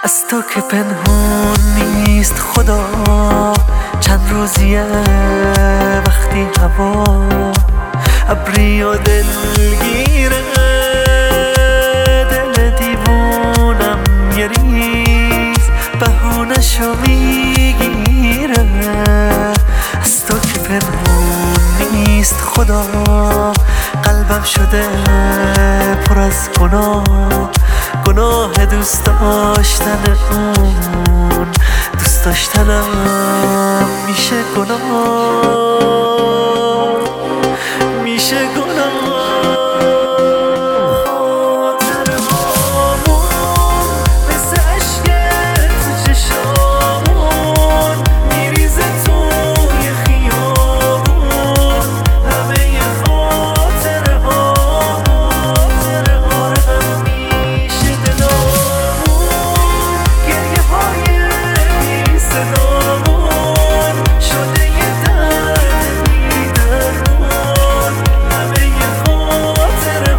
از تو که پنهون نیست خدا، چند روزیه وقتی هوا ابری و دلگیره، دل دیوونم یه ریز بهونشو میگیره. از تو که پنهون نیست خدا، قلبم شده پر از گناه دوست داشتن اون، دوست داشتنم میشه گناه. مثل عشق تو چشامون میریزه توی خیابون، همه خاطره هم میشه دلامون، گریه های بی صدامون شده یه درد بی درمون، همه خاطره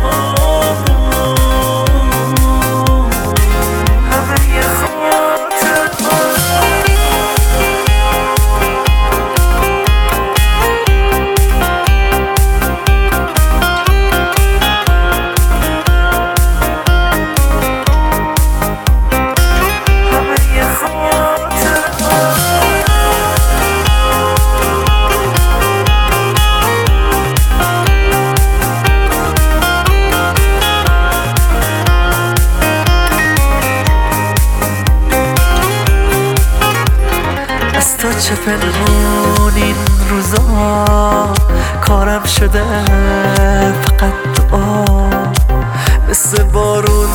تو چه پنهون این روزا، کارم شده فقط دعا، مثل بارون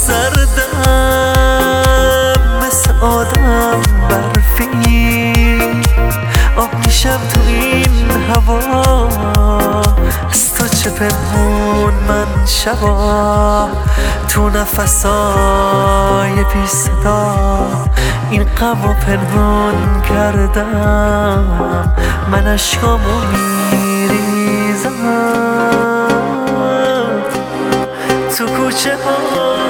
سردم، مثل آدم برفی آب میشم تو این هوا. از تو چه پنهون من شبا، تو نفسای بی صدا این غمو پنهون کردم، من اشکامو میریزم تو کوچه ها.